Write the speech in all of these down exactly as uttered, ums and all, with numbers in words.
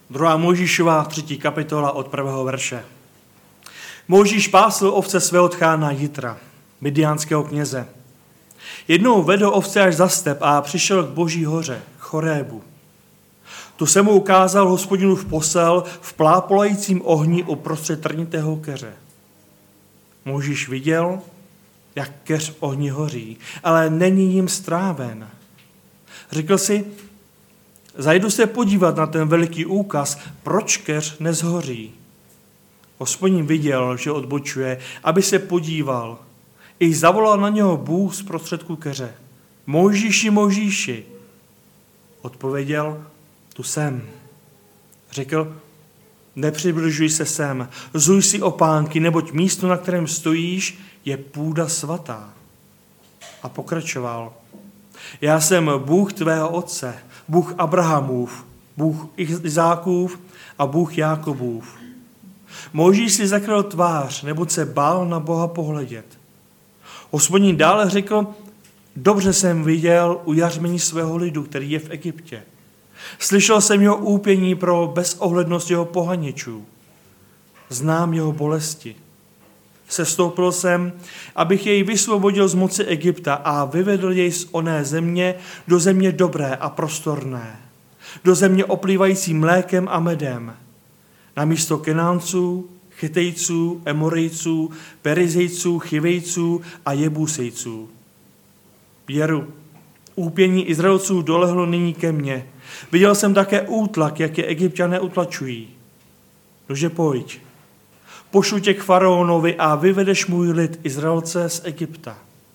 Druhá Mojžíšova, třetí kapitola od prvého verše. Mojžíš pásl ovce svého tchána Jitra, midiánského kněze. Jednou vedl ovce až za step a přišel k Boží hoře, Chorébu. Tu se mu ukázal Hospodinův posel v plápolajícím ohni uprostřed trnitého keře. Mojžíš viděl, jak keř v ohni hoří, ale není jim stráven. Řekl si, zajdu se podívat na ten veliký úkaz, proč keř nezhoří. Hospodin viděl, že odbočuje, aby se podíval. I zavolal na něho Bůh z prostředku keře. Mojžíši, Mojžíši. Odpověděl, tu jsem. Řekl, nepřibližuj se sem, zuj si opánky, neboť místo, na kterém stojíš, je půda svatá. A pokračoval. Já jsem Bůh tvého otce, Bůh Abrahamův, Bůh Izákův a Bůh Jákobův. Mojžíš si zakryl tvář, neboť se bál na Boha pohledět. Hospodin dále řekl, dobře jsem viděl ujařmení svého lidu, který je v Egyptě. Slyšel jsem jeho úpění pro bezohlednost jeho pohaněčů. Znám jeho bolesti. Sestoupil jsem, abych jej vysvobodil z moci Egypta a vyvedl jej z oné země do země dobré a prostorné, do země oplývající mlékem a medem, na místo Kenánců, Chytejců, Emorejců, Perizejců, Chivejců a Jebusejců. Věru, úpění Izraelců dolehlo nyní ke mně. Viděl jsem také útlak, jak je Egypťané utlačují. Nože pojď, pošlu tě k faraonovi a vyvedeš můj lid Izraelce z Egypta.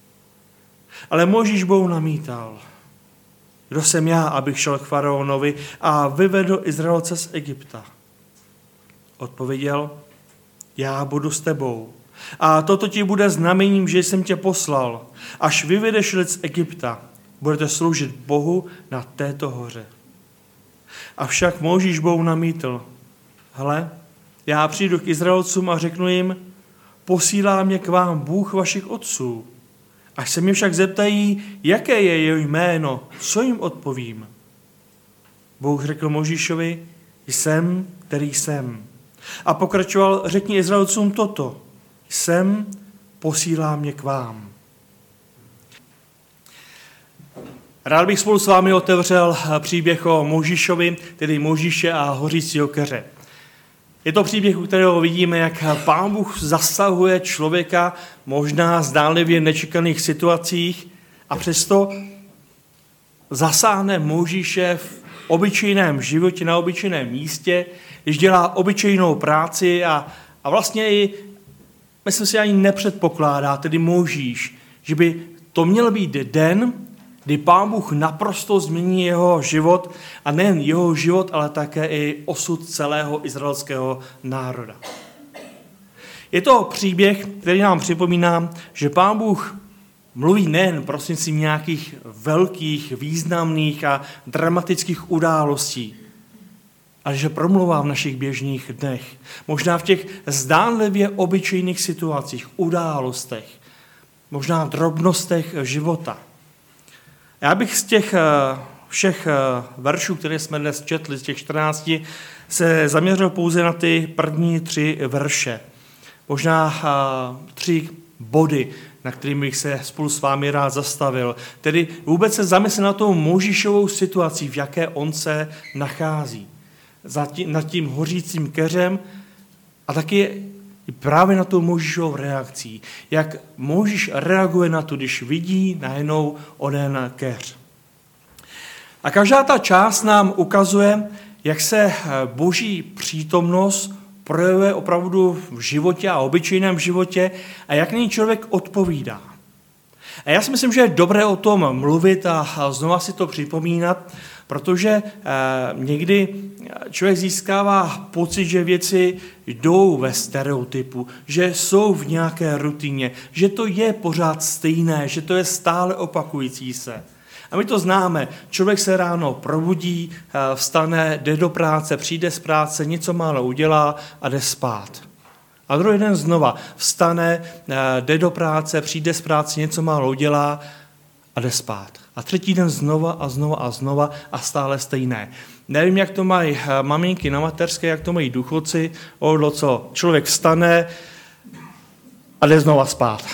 Ale Mojžíš Bohu namítal. Kdo jsem já, abych šel k faraonovi a vyvedl Izraelce z Egypta? Odpověděl, já budu s tebou. A toto ti bude znamením, že jsem tě poslal. Až vyvedeš lid z Egypta, budete sloužit Bohu na této hoře. Avšak Mojžíš Bohu namítl. Hle, já přijdu k Izraelcům a řeknu jim, posílá mě k vám Bůh vašich otců. Až se mě však zeptají, jaké je jeho jméno, co jim odpovím? Bůh řekl Mojžíšovi, jsem, který jsem. A pokračoval, řekni Izraelcům toto, jsem, posílá mě k vám. Rád bych spolu s vámi otevřel příběh o Mojžíšovi, tedy Mojžíše a hořícího keře. Je to příběh, u kterého vidíme, jak Pán Bůh zasahuje člověka možná zdánlivě nečekaných situacích a přesto zasáhne Mojžíše v obyčejném životě, na obyčejném místě, když dělá obyčejnou práci a, a vlastně i, myslím si, ani nepředpokládá, tedy Mojžíš, že by to měl být den, kdy Pán Bůh naprosto změní jeho život a nejen jeho život, ale také i osud celého izraelského národa. Je to příběh, který nám připomíná, že Pán Bůh mluví nejen prostřednictvím nějakých velkých, významných a dramatických událostí, ale že promluvá v našich běžných dnech. Možná v těch zdánlivě obyčejných situacích, událostech, možná drobnostech života. Já bych z těch všech veršů, které jsme dnes četli, z těch čtrnácti, se zaměřil pouze na ty první tři verše. Možná tři body, na kterým bych se spolu s vámi rád zastavil. Tedy vůbec se zamyslet na tou Mojžíšovou situací, v jaké on se nachází. Nad tím hořícím keřem a taky právě na tou Mojžíšovou reakcí. Jak Mojžíš reaguje na to, když vidí najednou onen keř. A každá ta část nám ukazuje, jak se Boží přítomnost projevuje opravdu v životě a obyčejném životě a jak na ní člověk odpovídá. A já si myslím, že je dobré o tom mluvit a znova si to připomínat, protože někdy člověk získává pocit, že věci jdou ve stereotypu, že jsou v nějaké rutině, že to je pořád stejné, že to je stále opakující se. A my to známe. Člověk se ráno probudí, vstane, jde do práce, přijde z práce, něco málo udělá a jde spát. A druhý den znova vstane, jde do práce, přijde z práce, něco málo udělá a jde spát. A třetí den znova a znova a znova a stále stejné. Nevím, jak to mají maminky na mateřské, jak to mají důchodci, odlo co člověk vstane a jde znova spát.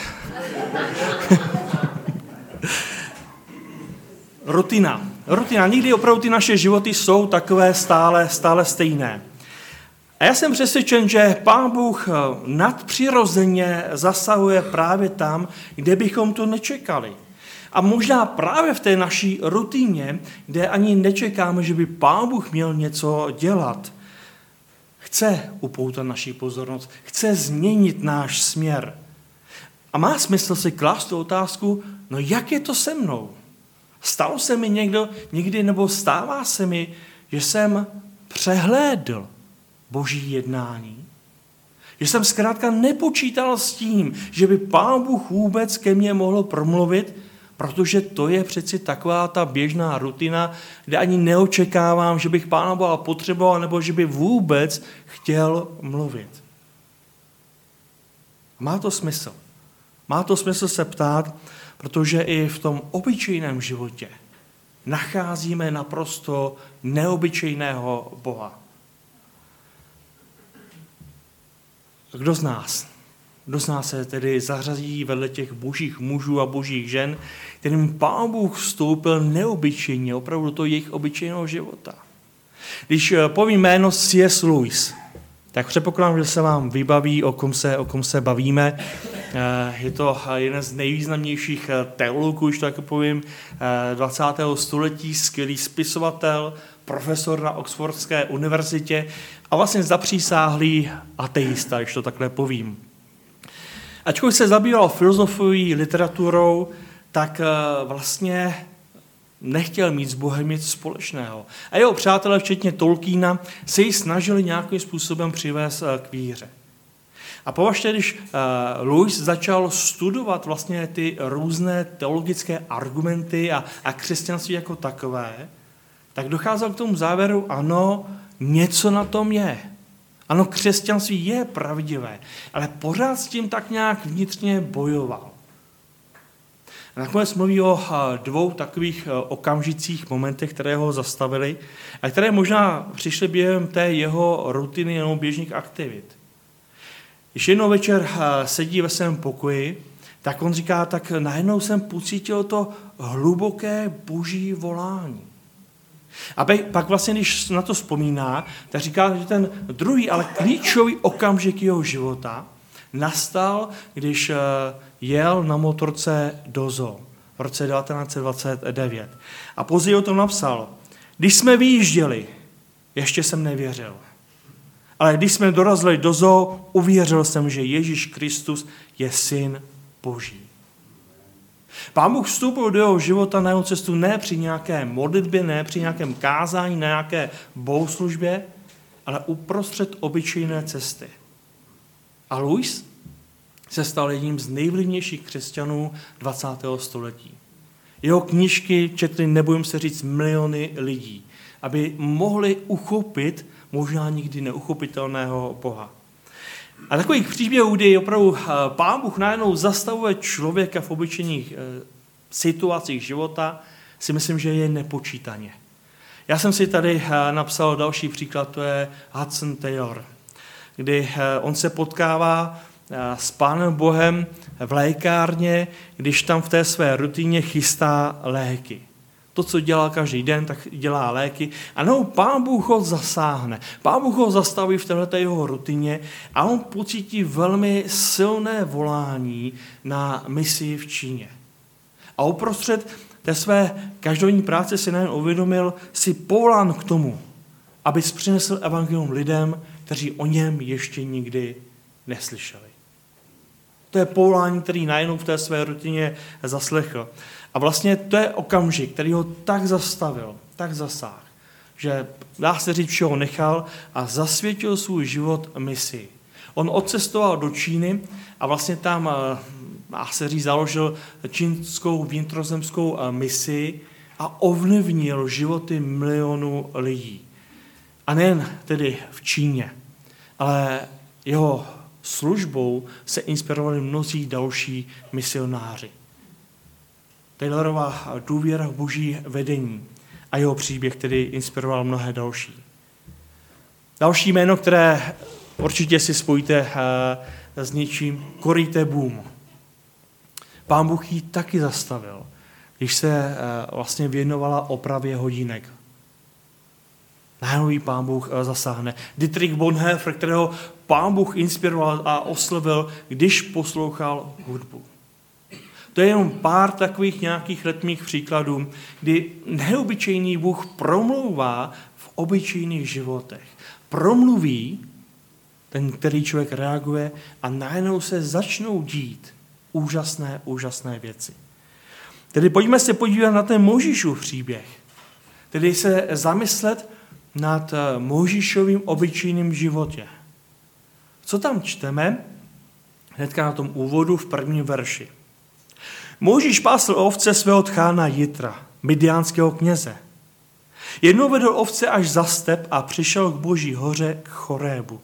Rutina. Rutina. Nikdy opravdu ty naše životy jsou takové stále, stále stejné. A já jsem přesvědčen, že Pán Bůh nadpřirozeně zasahuje právě tam, kde bychom to nečekali. A možná právě v té naší rutině, kde ani nečekáme, že by Pán Bůh měl něco dělat. Chce upoutat naši pozornost, chce změnit náš směr. A má smysl si klást tu otázku, no jak je to se mnou? Stalo se mi někdo, někdy, nebo stává se mi, že jsem přehlédl Boží jednání? Že jsem zkrátka nepočítal s tím, že by Pán Bůh vůbec ke mně mohl promluvit, protože to je přeci taková ta běžná rutina, kde ani neočekávám, že bych Pána Boha potřeboval, nebo že by vůbec chtěl mluvit. Má to smysl. Má to smysl se ptát, protože i v tom obyčejném životě nacházíme naprosto neobyčejného Boha. Kdo z nás? Kdo z nás se tedy zařazí vedle těch božích mužů a božích žen, kterým Pán Bůh vstoupil neobyčejně, opravdu do toho jejich obyčejného života? Když povím jméno C S Lewis, tak předpokládám, že se vám vybaví, o kom se, o kom se bavíme. Je to jeden z nejvýznamnějších teologů, když to tak povím, dvacátého století, skvělý spisovatel, profesor na Oxfordské univerzitě a vlastně zapřísáhlý ateista, když to takhle povím. Ačkoliv se zabýval filozofií, literaturou, tak vlastně nechtěl mít s Bohem nic společného. A jeho přátelé, včetně Tolkiena, se ji snažili nějakým způsobem přivést k víře. A považte, když Lewis začal studovat vlastně ty různé teologické argumenty a, a křesťanství jako takové, tak docházel k tomu závěru, ano, něco na tom je. Ano, křesťanství je pravdivé, ale pořád s tím tak nějak vnitřně bojoval. A nakonec mluví o dvou takových okamžicích, momentech, které ho zastavili a které možná přišly během té jeho rutiny nebo běžných aktivit. Když jednou večer sedí ve svém pokoji, tak on říká, tak najednou jsem pocítil to hluboké boží volání. A pak vlastně, když na to vzpomíná, tak říká, že ten druhý, ale klíčový okamžik jeho života nastal, když jel na motorce do zoo v roce devatenáct set dvacet devět. A později o tom napsal, když jsme vyjížděli, ještě jsem nevěřil. Ale když jsme dorazili do zoo, uvěřil jsem, že Ježíš Kristus je syn Boží. Pán Bůh vstoupil do jeho života na jeho cestu ne při nějaké modlitbě, ne při nějakém kázání, ne nějaké bohoslužbě, ale uprostřed obyčejné cesty. A Lewis se stal jedním z nejvlivnějších křesťanů dvacátého století. Jeho knížky četli, nebojím se říct, miliony lidí, aby mohli uchopit možná nikdy neuchopitelného Boha. A takových příběhů, kdy opravdu Pán Bůh najednou zastavuje člověka v obyčejných situacích života, si myslím, že je nepočítaně. Já jsem si tady napsal další příklad, to je Hudson Taylor, kdy on se potkává s Pánem Bohem v lékárně, když tam v té své rutině chystá léky. To, co dělá každý den, tak dělá léky. A no, Pán Bůh ho zasáhne. Pán Bůh ho zastaví v této jeho rutině a on pocítí velmi silné volání na misi v Číně. A uprostřed té své každodenní práce si nejen uvědomil, si povolán k tomu, aby přinesl evangelium lidem, kteří o něm ještě nikdy neslyšeli. To je povolání, který najednou v té své rutině zaslechl. A vlastně to je okamžik, který ho tak zastavil, tak zasáhl, že dá se říct, všeho nechal a zasvětil svůj život misi. On odcestoval do Číny a vlastně tam, dá se říct, založil čínskou vnitrozemskou misi a ovlivnil životy milionů lidí. A nejen tedy v Číně, ale jeho službou se inspirovali mnozí další misionáři. Taylorova důvěra v boží vedení a jeho příběh, který inspiroval mnohé další. Další jméno, které určitě si spojíte s něčím, Corrie ten Boom. Pán Bůh ji taky zastavil, když se vlastně věnovala opravě hodinek. Najednou jí Pán Bůh zasáhne. Dietrich Bonhoeffer, kterého Pán Bůh inspiroval a oslovil, když poslouchal hudbu. To je jenom pár takových nějakých letmých příkladů, kdy neobyčejný Bůh promlouvá v obyčejných životech. Promluví, ten, který člověk reaguje, a najednou se začnou dít úžasné, úžasné věci. Tedy pojďme se podívat na ten Mojžíšův příběh. Tedy se zamyslet nad Mojžíšovým obyčejným životě. Co tam čteme? Hnedka na tom úvodu v prvním verši. Mojžíš pásl ovce svého tchána Jitra, midiánského kněze. Jednou vedl ovce až za step a přišel k Boží hoře k Chorébu.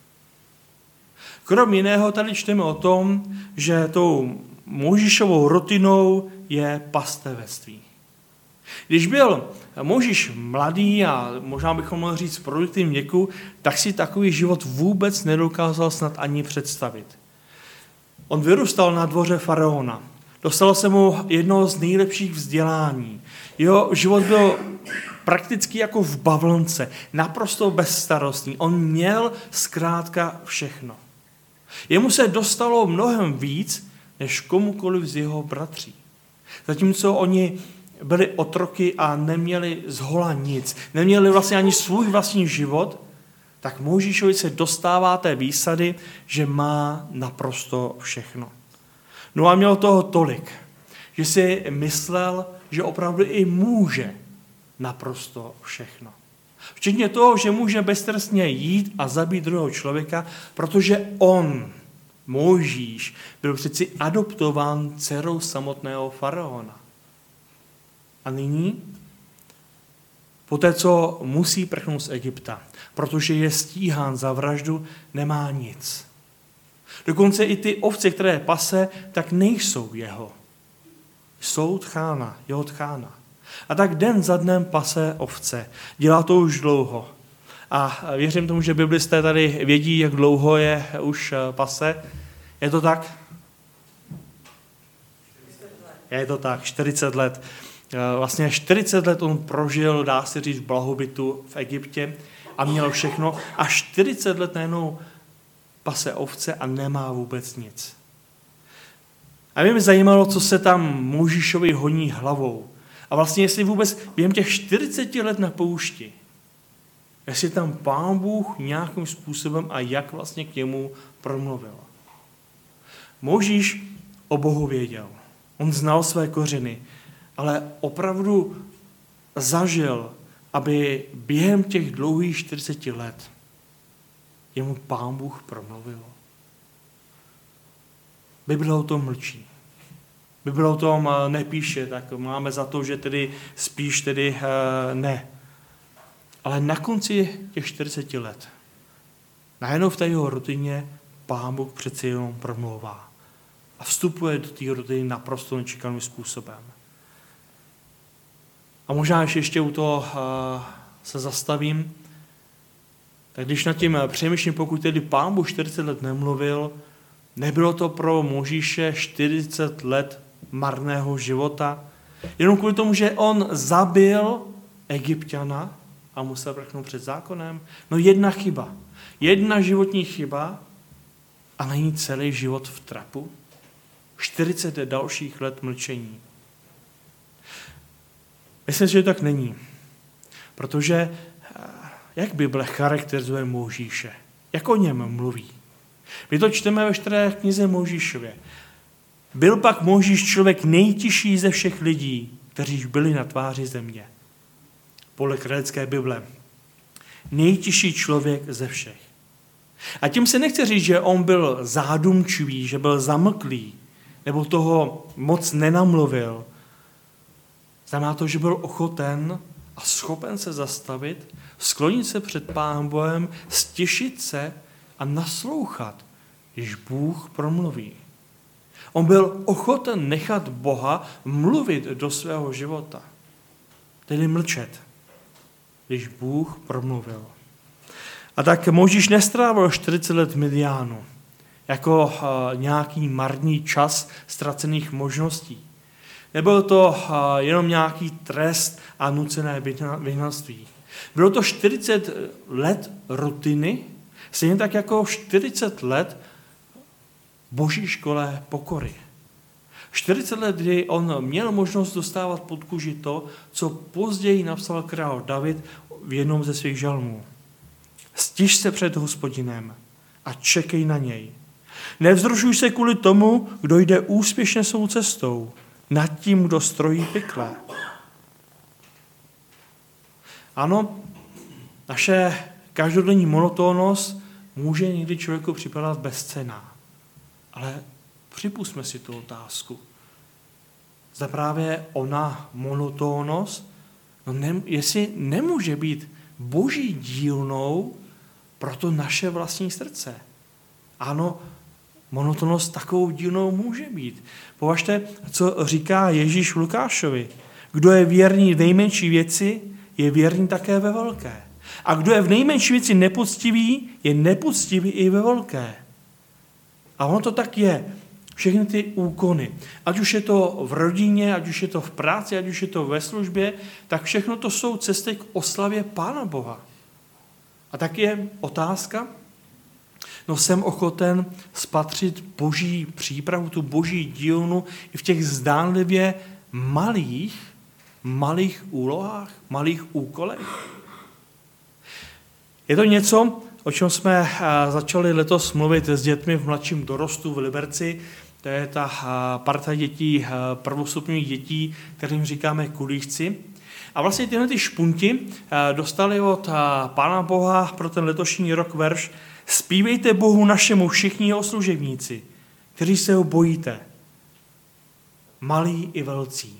Krom jiného tady čteme o tom, že tou Mojžíšovou rutinou je pastevectví. Když byl Mojžíš mladý a možná bychom mohli říct v produktivním věku, tak si takový život vůbec nedokázal snad ani představit. On vyrůstal na dvoře faraona. Dostalo se mu jedno z nejlepších vzdělání. Jeho život byl prakticky jako v bavlnce, naprosto bezstarostný. On měl zkrátka všechno. Jemu se dostalo mnohem víc, než komukoliv z jeho bratří. Zatímco oni byli otroky a neměli zhola nic, neměli vlastně ani svůj vlastní život, tak Mojžíšovi se dostává té výsady, že má naprosto všechno. No a měl toho tolik, že si myslel, že opravdu i může naprosto všechno. Včetně toho, že může beztrestně jít a zabít druhého člověka, protože on, Mojžíš, byl přeci adoptován dcerou samotného faraona. A nyní, poté co musí prchnout z Egypta, protože je stíhán za vraždu, nemá nic. Dokonce i ty ovce, které pase, tak nejsou jeho. Jsou tchána, jeho tchána. A tak den za dnem pase ovce. Dělá to už dlouho. A věřím tomu, že biblisté tady vědí, jak dlouho je už pase. Je to tak? Je to tak, čtyřicet let. Vlastně čtyřicet let on prožil, dá se říct, v blahobytu v Egyptě a měl všechno. A čtyřicet let najednou pase ovce a nemá vůbec nic. A mě by zajímalo, co se tam Mojžíšovi honí hlavou. A vlastně jestli vůbec během těch čtyřiceti let na poušti, jestli tam Pán Bůh nějakým způsobem a jak vlastně k němu promluvil. Mojžíš o Bohu věděl. On znal své kořeny, ale opravdu zažil, aby během těch dlouhých čtyřiceti let jemu Pán Bůh promluvil. Bible o tom mlčí. Bible o tom nepíše, tak máme za to, že tedy spíš tedy ne. Ale na konci těch čtyřiceti let, najednou v té jeho rutině Pán Bůh přeci jenom promlouvá. A vstupuje do té rutiny naprosto nečekaným způsobem. A možná ještě u toho se zastavím, tak když nad tím přemýšlím, pokud tedy Pán Bůh čtyřicet let nemluvil, nebylo to pro Mojžíše čtyřicet let marného života, jenom kvůli tomu, že on zabil Egypťana a musel prchnout před zákonem. No jedna chyba, jedna životní chyba a není celý život v trapu. čtyřicet dalších let mlčení. Myslím, že tak není. Protože jak Bible charakterizuje Mojžíše? Jak o něm mluví? My to čteme ve čtvrté knize Mojžíšově. Byl pak Mojžíš člověk nejtižší ze všech lidí, kteří byli na tváři země. Podle kralické Bible. Nejtižší člověk ze všech. A tím se nechce říct, že on byl zádumčivý, že byl zamlklý, nebo toho moc nenamluvil. Znamená to, že byl ochoten a schopen se zastavit, sklonit se před Pánem Bohem, stěšit se a naslouchat, když Bůh promluví. On byl ochoten nechat Boha mluvit do svého života. Tedy mlčet, když Bůh promluvil. A tak Mojžíš nestrávil čtyřicet let v Midiánu jako uh, nějaký marný čas ztracených možností. Nebyl to uh, jenom nějaký trest a nucené vyhnanství. Bylo to čtyřicet let rutiny, stejně tak jako čtyřicet let boží škole pokory. čtyřicet let, kdy on měl možnost dostávat pod kůži to, co později napsal král David v jednom ze svých žalmů. Stiž se před Hospodinem a čekej na něj. Nevzrušuj se kvůli tomu, kdo jde úspěšně svou cestou, nad tím, kdo strojí pekle. Ano, naše každodenní monotónnost může někdy člověku připadat bezcenná. Ale připusťme si tu otázku. Zda právě ona monotónnost, no ne, jestli nemůže být boží dílnou pro to naše vlastní srdce. Ano, monotónnost takovou dílnou může být. Považte, co říká Ježíš Lukášovi. Kdo je věrný v nejmenší věci, je věrný také ve velké. A kdo je v nejmenší věci nepoctivý, je nepoctivý i ve velké. A ono to tak je. Všechny ty úkony, ať už je to v rodině, ať už je to v práci, ať už je to ve službě, tak všechno to jsou cesty k oslavě Pána Boha. A tak je otázka, no jsem ochoten spatřit boží přípravu, tu boží dílnu i v těch zdánlivě malých, malých úlohách, malých úkolech. Je to něco, o čem jsme začali letos mluvit s dětmi v mladším dorostu v Liberci. To je ta parta dětí, prvostupňových dětí, kterým říkáme kulíšci. A vlastně tyhle ty špunti dostali od Pána Boha pro ten letošní rok verš: Zpívejte Bohu našemu všichni jeho služebníci, kteří se ho bojíte, malí i velcí.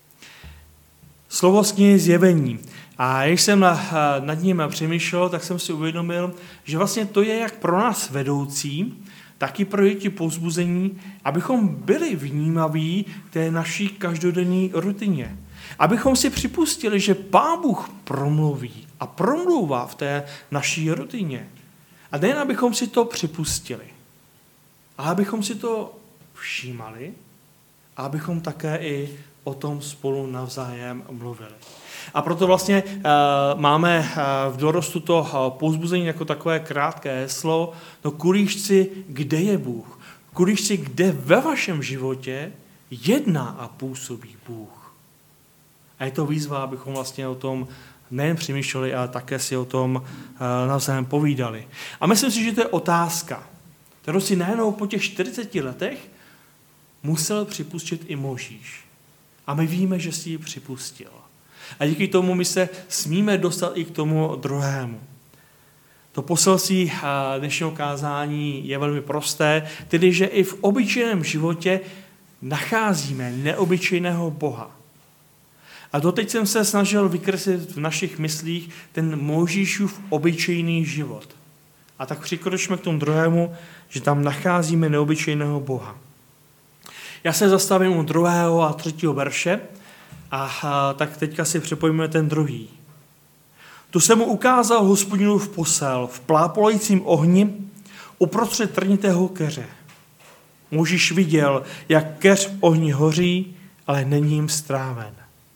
Slovo z knihy Zjevení. A když jsem nad ním přemýšlel, tak jsem si uvědomil, že vlastně to je jak pro nás vedoucí, tak i pro děti povzbuzení, abychom byli vnímaví k té naší každodenní rutině. Abychom si připustili, že Pán Bůh promluví a promlouvá v té naší rutině. A nejen abychom si to připustili, ale abychom si to všímali a abychom také i o tom spolu navzájem mluvili. A proto vlastně uh, máme uh, v dorostu to uh, povzbuzení jako takové krátké heslo, no kulíšci, kde je Bůh? Kulíšci, kde ve vašem životě jedná a působí Bůh? A je to výzva, abychom vlastně o tom nejen přemýšleli, ale také si o tom uh, navzájem povídali. A myslím si, že to je otázka, kterou si najednou po těch čtyřiceti letech musel připustit i Mojžíš. A my víme, že si ji připustil. A díky tomu my se smíme dostat i k tomu druhému. To poselství dnešního kázání je velmi prosté, tedy že i v obyčejném životě nacházíme neobyčejného Boha. A doteď jsem se snažil vykreslit v našich myslích ten Mojžíšův obyčejný život. A tak přikročíme k tomu druhému, že tam nacházíme neobyčejného Boha. Já se zastavím u druhého a třetího verše, A, a tak teďka si připojíme ten druhý. Tu se mu ukázal Hospodinův posel v plápolajícím ohni uprostřed trnitého keře. Mojžíš viděl, jak keř v ohni hoří, ale není jim stráven.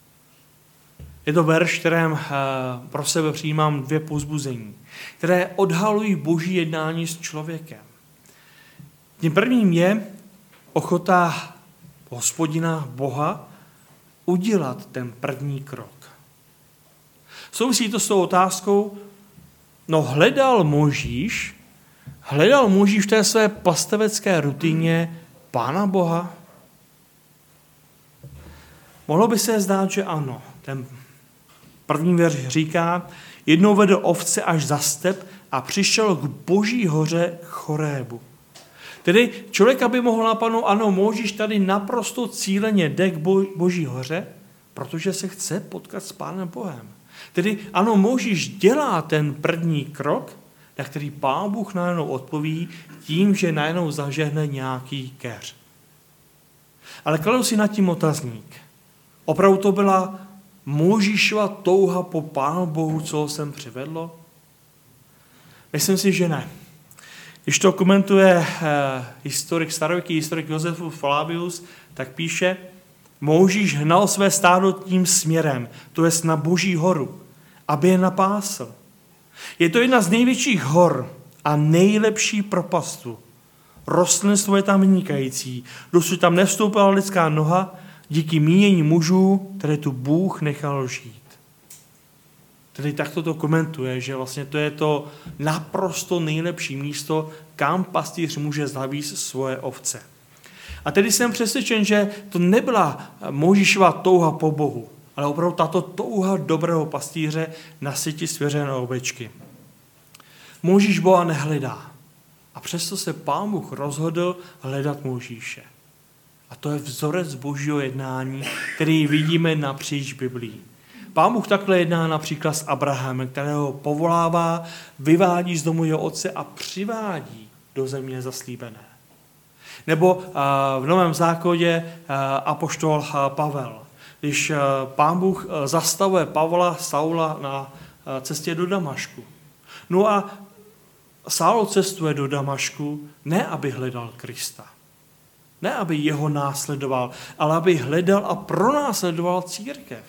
Je to verš, kterém pro sebe přijímám dvě povzbuzení, které odhalují boží jednání s člověkem. Tím prvním je ochota Hospodina Boha udělat ten první krok. Souvisí to s tou otázkou, no hledal Mojžíš, hledal Mojžíš v té své pastevecké rutině Pána Boha? Mohlo by se zdát, že ano. Ten první verš říká, jednou vedl ovce až za step a přišel k boží hoře Chorébu. Tedy člověk, aby mohl napadnout, ano, Mojžíš tady naprosto cíleně jde k boží hoře, protože se chce potkat s Pánem Bohem. Tedy ano, Mojžíš dělá ten první krok, na který Pán Bůh najednou odpoví tím, že najednou zažehne nějaký keř. Ale kladu si nad tím otazník. Opravdu to byla Mojžíšova touha po Pánu Bohu, co ho sem přivedlo? Myslím si, že ne. Když to komentuje eh, historik, starověký historik Josefus Flavius, tak píše, Mojžíš hnal své stádo tím směrem, to jest na Boží horu, aby je napásl. Je to jedna z největších hor a nejlepší propastu. Rostlinstvo je tam vynikající, dosud tam nevstoupila lidská noha díky mínění mužů, které tu Bůh nechal žít. Tedy takto to komentuje, že vlastně to je to naprosto nejlepší místo, kam pastýř může zavíst svoje ovce. A tedy jsem přesvědčen, že to nebyla Mojžíšova touha po Bohu, ale opravdu tato touha dobrého pastýře nasytit svěřené ovečky. Mojžíš Boha nehledá. A přesto se Pán Bůh rozhodl hledat Mojžíše. A to je vzorec Božího jednání, který vidíme napříč Biblii. Pán Bůh takhle jedná například s Abrahamem, kterého povolává, vyvádí z domu jeho otce a přivádí do země zaslíbené. Nebo v Novém zákoně apoštol Pavel. Když Pán Bůh zastavuje Pavla Saula na cestě do Damašku. No a Saul cestuje do Damašku, ne aby hledal Krista. Ne aby jeho následoval, ale aby hledal a pronásledoval církev.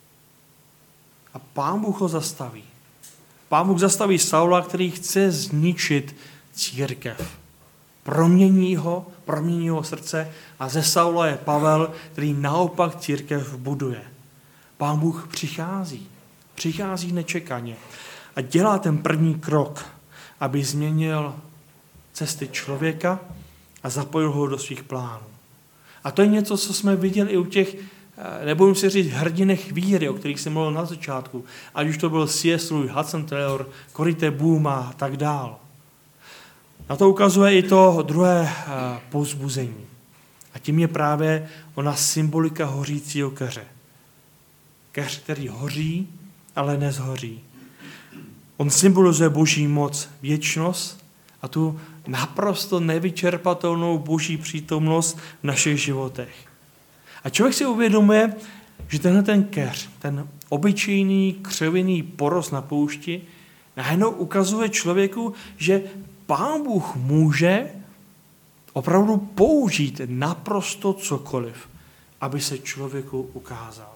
A Pán Bůh ho zastaví. Pán Bůh zastaví Saula, který chce zničit církev. Promění ho, promění jeho srdce a ze Saula je Pavel, který naopak církev buduje. Pán Bůh přichází. Přichází nečekaně a dělá ten první krok, aby změnil cesty člověka a zapojil ho do svých plánů. A to je něco, co jsme viděli i u těch, nebudem si říct, hrdinek víry, o kterých jsem mluvil na začátku, ať už to byl C S. Lewis, Hudson Taylor, Corrie ten Boom a tak dál. Na to ukazuje i to druhé povzbuzení. A tím je právě ona symbolika hořícího keře. Keř, který hoří, ale nezhoří. On symbolizuje Boží moc, věčnost a tu naprosto nevyčerpatelnou Boží přítomnost v našich životech. A člověk si uvědomuje, že tenhle ten keř, ten obyčejný křevinný porost na poušti, najednou ukazuje člověku, že Pán Bůh může opravdu použít naprosto cokoliv, aby se člověku ukázal.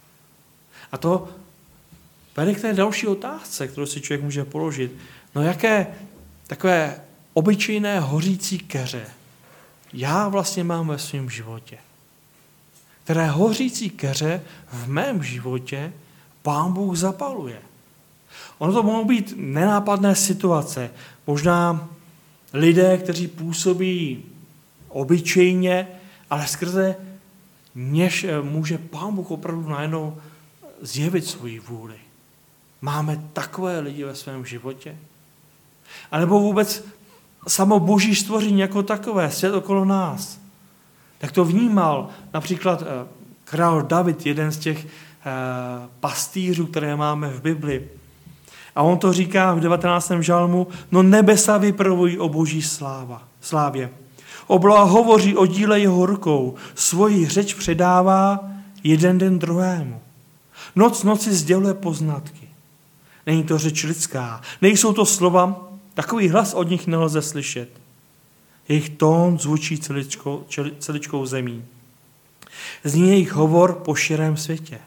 A to vede k té další otázce, kterou si člověk může položit. No jaké takové obyčejné hořící keře já vlastně mám ve svém životě? Které hořící keře v mém životě Pán Bůh zapaluje? Ono to mohou být nenápadné situace. Možná lidé, kteří působí obyčejně, ale skrze něž může Pán Bůh opravdu najednou zjevit svoji vůli. Máme takové lidi ve svém životě? A nebo vůbec samo Boží stvoření jako takové, svět okolo nás. Tak to vnímal například král David, jeden z těch pastýřů, které máme v Bibli. A on to říká v devatenáctém žalmu, no nebesa vypravují o Boží sláva, slávě. Obloha hovoří o díle jeho rukou, svoji řeč předává jeden den druhému. Noc noci sděluje poznatky. Není to řeč lidská, nejsou to slova, takový hlas od nich nelze slyšet. Jejich tón zvučí celičkou, celičkou zemí. Zní jejich hovor po širém světě.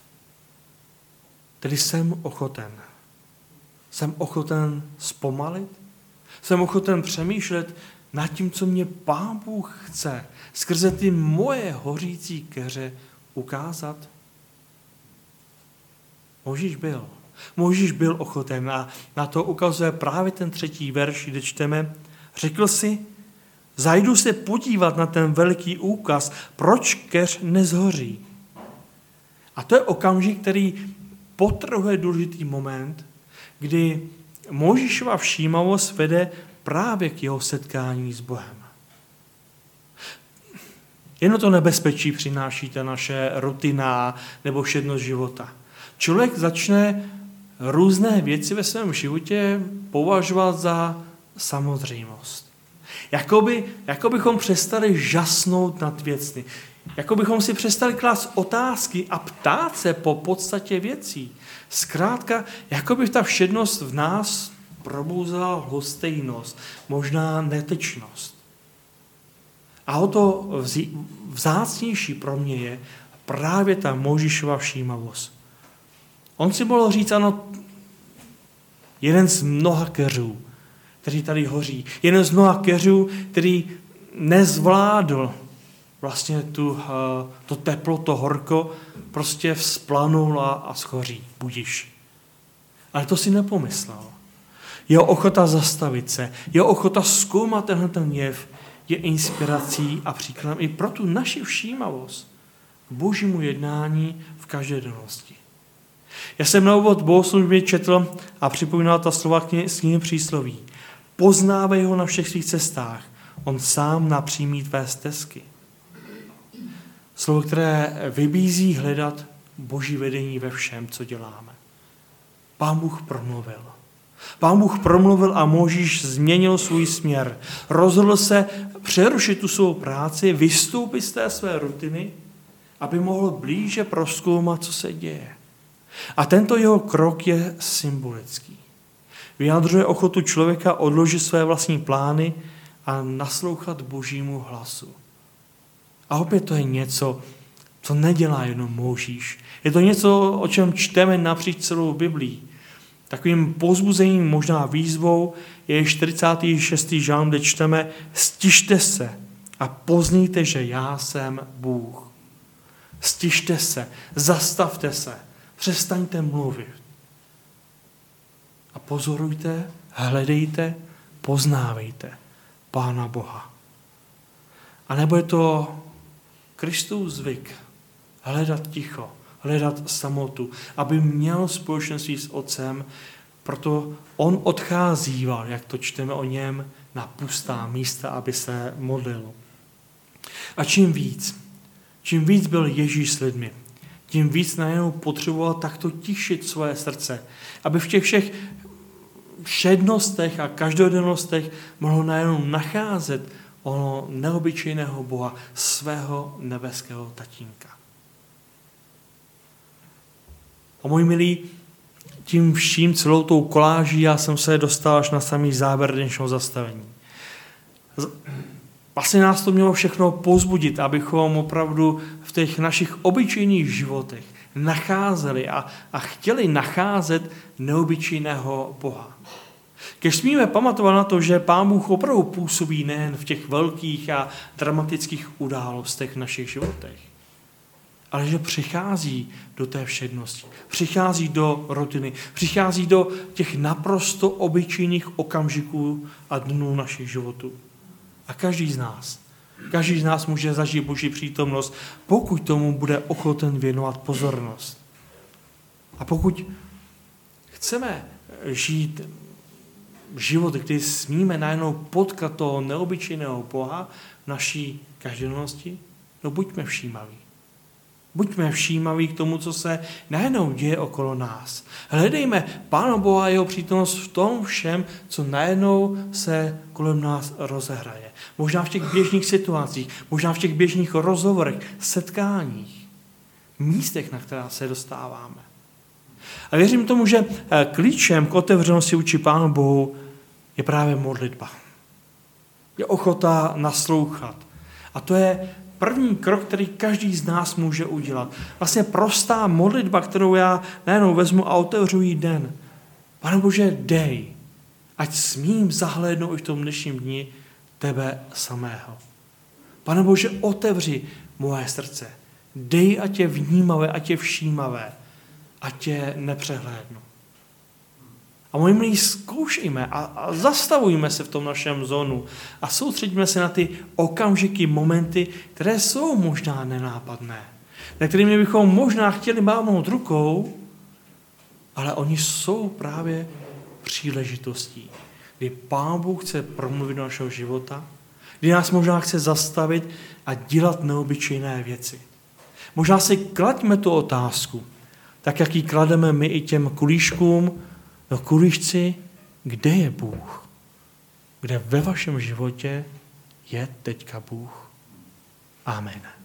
Tedy jsem ochoten. Jsem ochoten zpomalit? Jsem ochoten přemýšlet nad tím, co mě Pán Bůh chce skrze ty moje hořící keře ukázat? Mojžíš byl. Mojžíš byl ochoten a na to ukazuje právě ten třetí verš, kde čteme. Řekl si, zajdu se podívat na ten velký úkaz, proč keř nezhoří. A to je okamžik, který podtrhuje důležitý moment, kdy Mojžíšova všímavost vede právě k jeho setkání s Bohem. Jen to nebezpečí přináší ta naše rutina nebo všednost života. Člověk začne různé věci ve svém životě považovat za samozřejmost. Jakoby, jako bychom přestali žasnout nad věcmi. Jako bychom si přestali klást otázky a ptát se po podstatě věcí. Zkrátka, jako by ta všednost v nás probouzela lhostejnost, možná netečnost. A o to vzácnější pro mě je právě ta Mojžíšova všímavost. On si mohl říct, ano, jeden z mnoha keřů, který tady hoří, jeden z mnoha keřů, který nezvládl vlastně tu, to teplo, to horko, prostě vzplanul a, a schoří, budiš. Ale to si nepomyslel. Jeho ochota zastavit se, jeho ochota zkoumat tenhle ten jev je inspirací a příkladem i pro tu naši všímavost k božímu jednání v každodennosti. Já jsem na úvod bohoslužby četl a připomínal ta slova z knihy Přísloví. Poznávej ho na všech svých cestách, on sám napřímí tvé stezky. Slovo, které vybízí hledat boží vedení ve všem, co děláme. Pán Bůh promluvil. Pán Bůh promluvil a Mojžíš změnil svůj směr. Rozhodl se přerušit tu svou práci, vystoupit z té své rutiny, aby mohl blíže prozkoumat, co se děje. A tento jeho krok je symbolický. Vyjadřuje ochotu člověka odložit své vlastní plány a naslouchat božímu hlasu. A opět to je něco, co nedělá jenom Mojžíš. Je to něco, o čem čteme napříč celou Biblii. Takovým povzbuzením, možná výzvou, je čtyřicátý šestý žálm, kde čteme: Stište se a pozníte, že já jsem Bůh. Stište se, zastavte se, přestaňte mluvit. A pozorujte, hledejte, poznávejte Pána Boha. A nebo je to Kristův zvyk hledat ticho, hledat samotu, aby měl společenství s Otcem, proto on odcházíval, jak to čteme o něm, na pustá místa, aby se modlil. A čím víc, čím víc byl Ježíš s lidmi, tím víc najednou potřeboval takto tišit svoje srdce, aby v těch všech všednostech a každodennostech mohl najednou nacházet ono neobyčejného Boha, svého nebeského tatínka. A můj milí, tím vším, celou tou koláží, já jsem se dostal až na samý závěr dnešního zastavení. Vlastně nás to mělo všechno povzbudit, abychom opravdu v těch našich obyčejných životech nacházeli a, a chtěli nacházet neobyčejného Boha. Když smíme pamatovat na to, že Pán Bůh opravdu působí nejen v těch velkých a dramatických událostech v našich životech, ale že přichází do té všednosti, přichází do rutiny, přichází do těch naprosto obyčejných okamžiků a dnů našich životů. A každý z nás, každý z nás může zažít Boží přítomnost, pokud tomu bude ochoten věnovat pozornost. A pokud chceme žít život, kdy smíme najednou potkat toho neobyčejného Boha v naší každodennosti, no buďme všímaví. Buďme všímaví k tomu, co se najednou děje okolo nás. Hledejme Pána Boha a jeho přítomnost v tom všem, co najednou se kolem nás rozehraje. Možná v těch běžných situacích, možná v těch běžných rozhovorech, setkáních, místech, na která se dostáváme. A věřím tomu, že klíčem k otevřenosti vůči Pánu Bohu je právě modlitba. Je ochota naslouchat. A to je první krok, který každý z nás může udělat. Vlastně prostá modlitba, kterou já najednou vezmu a otevřu jí den. Pane Bože, dej, ať smím zahlédnout i v tom dnešním dni tebe samého. Pane Bože, otevři moje srdce. Dej, ať je vnímavé, ať je všímavé, ať je nepřehlédnu. A moji milí, zkoušejme a, a zastavujme se v tom našem zónu a soustředíme se na ty okamžiky, momenty, které jsou možná nenápadné, na kterými bychom možná chtěli mávnout rukou, ale oni jsou právě příležitostí, kdy Pán Bůh chce promluvit do našeho života, kdy nás možná chce zastavit a dělat neobyčejné věci. Možná si klaďme tu otázku, tak jak ji klademe my i těm kulíškům, no kulíšci, kde je Bůh? kde ve vašem životě je teďka Bůh. Amen.